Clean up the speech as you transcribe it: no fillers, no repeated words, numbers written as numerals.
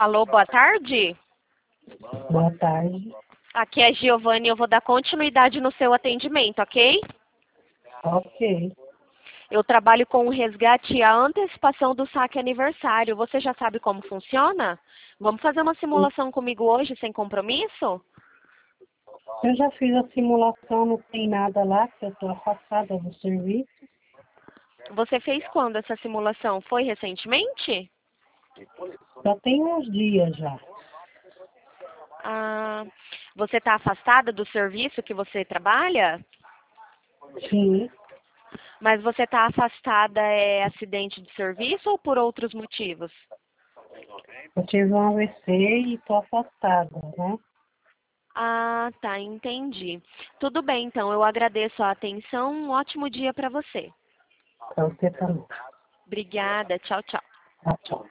Alô, boa tarde. Boa tarde. Aqui é Giovanni, eu vou dar continuidade no seu atendimento, ok? Ok. Eu trabalho com o resgate e a antecipação do saque aniversário. Você já sabe como funciona? Vamos fazer uma simulação comigo hoje, sem compromisso? Eu já fiz a simulação, não tem nada lá, que eu estou afastada do serviço. Você fez quando essa simulação? Foi recentemente? Já tem uns dias já. Ah, você está afastada do serviço que você trabalha? Sim, Mas você está afastada acidente de serviço ou por outros motivos? eu tive um AVC e estou afastada, né? Ah, tá, entendi. Tudo bem, então, eu agradeço a atenção. Um ótimo dia para você. Para você também. Obrigada, tchau, tchau. Tá, tchau.